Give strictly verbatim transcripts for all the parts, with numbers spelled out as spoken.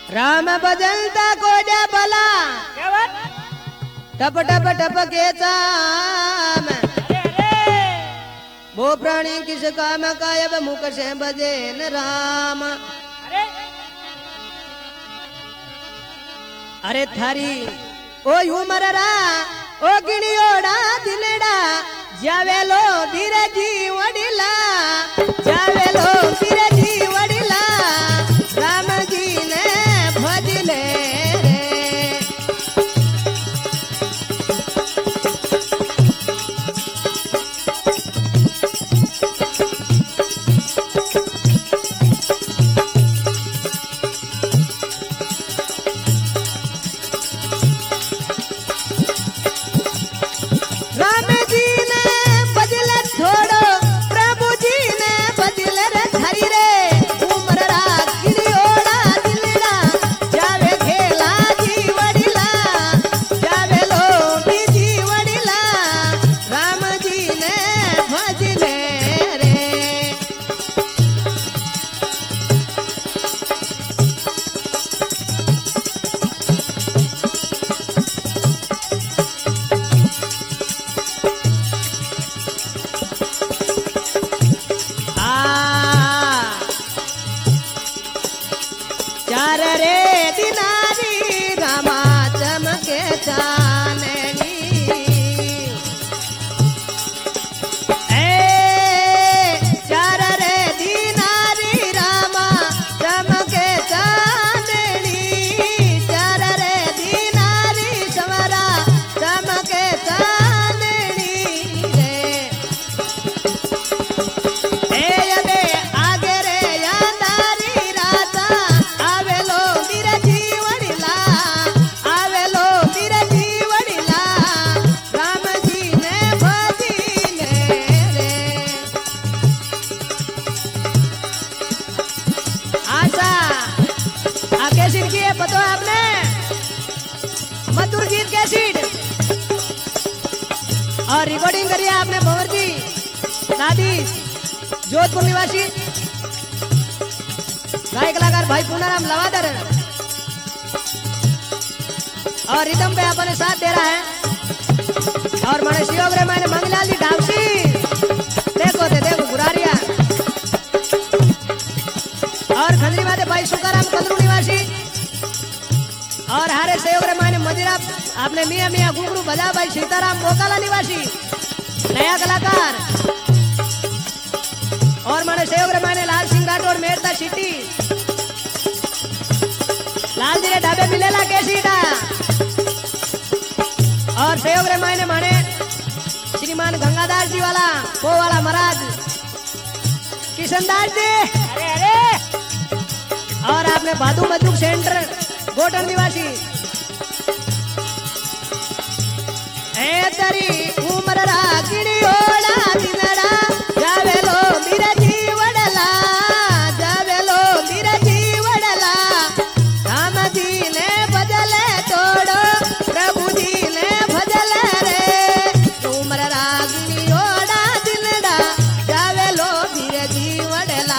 राम बदलता कोड्या बला क्या बात? टप टप टप के चाम वो प्राणी किस काम का अब मुख से बजे न राम। अरे अरे थारी ओ यू मररा ओ गिणियोड़ा दिलड़ा जावेलो धीरे जी वडिला जावेलो धीरे जी वडिला राम जी ने भजले रे। राम जी ने बजले छोड़ो प्रभु जी ने बजले रे धरी रे उमररा गिरियोड़ा दिलड़ा जावे खेला जी वडिला जावे लोभी जी वडिला राम जी ने भजले रे। आ चार रे दिनारी रामा चमके चाननी ए चार रे दिनारी रामा चमके चाननी चार रे दिनारी समरा चमके चाननी रे। ए यदे आगे रे यादारी राता आवेलो मेरा जीवड़िला आवेलो मेरा जीवड़िला राम जी ने भजीले रे। आशा आ कैसेट की है पता है आपने मधुर गीत कैसेट और रिकॉर्डिंग करी है आपने भंवर जी दादी जोधपुर निवासी गाय कलाकार भाई पूनाराम लवादर और रिदम पे अपने साथ दे रहा है और माने सहयोग रे मैंने मंगलाल जी ढावसी देखो ते देखो गुरारिया और खंडरी माते भाई सुकाराम कंदरू निवासी और हारे सहयोग रे मैंने मदिरा आपने मियां मियां घुंगरू बजा भाई सीताराम मोकाला निवासी नया कलाकार और माने सहयोग रे माने लाल सिंह राठौर मेहता सिटी लाल जी रे ढाबे मिलेला कैसीटा और सहयोग रे माने माने श्रीमान गंगादास जी वाला वो वाला महाराज किशनदास जी अरे अरे और आपने बादू मधुक सेंटर गोटन निवासी ए तरी उमररा गिड़ियोड़ा दिनड़ा जावेलो मेरा जीवड़ला जावेलो मेरा जीवड़ला राम जी ने बदले तोड़ो प्रभु जी ने भजले रे उमररा गिड़ियोड़ा दिनड़ा जावेलो मेरा जीवड़ला।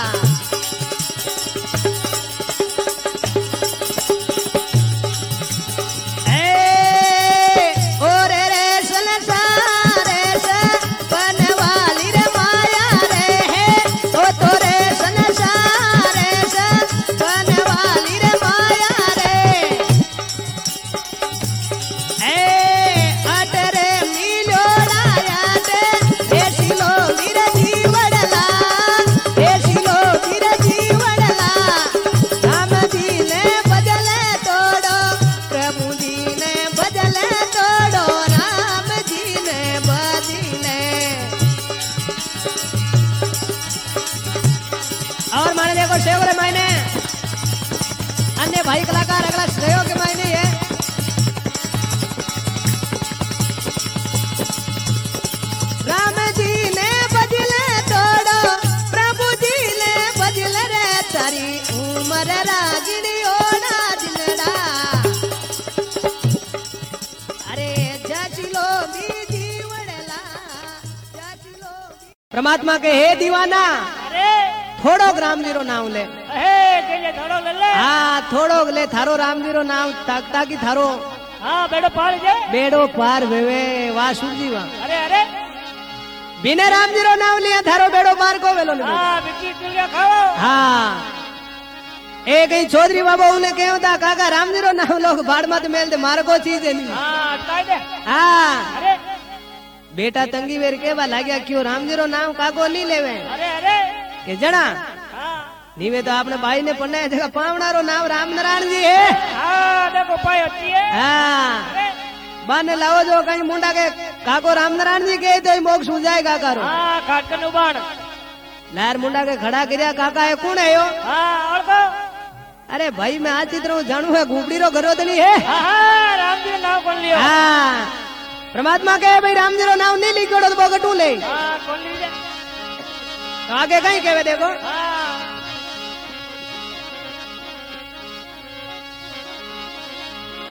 ए ओरे रे संसारे से बनवाली रे माया रे है ओ तोरे संसारे से बनवाली रे माया रे ए अटरे मिलोड़ा याते देशिलो मेरा जीवड़ला देशिलो मेरा जीवड़ला राम जी ने बदले तोड़ो प्रभु जी ने बदले तोड़ो राम जी ने बदले। और माने देखो सहयोग रे मायने अन्य भाई कलाकार अगला सहयोग के मायने है राम जी ने बदले तोड़ो प्रभु जी ने बदले रे तारी उमर रागिनी ओड़ा दिलड़ा अरे जाचिलो भी जीवड़ला जाचिलो भी। परमात्मा के हे दीवाना अरे थोड़ो राम जी रो नाम ले हे के ले थोड़ो ले ले हाँ थोड़ो ले थारो राम जी रो नाम ताक ताकि थारो हां बेड़ो पार जे बेड़ो पार वेवे वाह सूरजी वाह अरे अरे बिना राम जी रो नाम लिया थारो बेड़ो पार को वेलो ने हां बिटी चुलिया खाओ हाँ एक ही चौधरी बाबा उन्हें कहता था काका राम जी रो नाम लोग भाड़ मत मेल दे मार को चीज है नहीं हां अटकाई दे हाँ अरे बेटा तंगी वेर के बा लाग्या क्यों राम जी रो नाम काको नहीं लेवे अरे अरे के जणा हां नीवे तो आपने भाई ने पढ़ना जगह पावना रो नाम राम नारायण जी है हां देखो पाई होती है हाँ अरे बाने लाओ जो कहीं मुंडा के काको राम नारायण जी के तो मोक्ष हो जाए काका रो हां खाट कनु बाण लहर मुंडा के खड़ा करया काका है कौन है यो हां और को अरे भाई मैं आज चित्र जानू है घुबड़ी रो घरो तनी है हां राम जी नाम कौन लियो हाँ परमात्मा कहे भाई राम जी रो नाम नहीं लिखोड़ो तो बगटू ले हां कौन लीजे आगे कहीं कहवे देखो हां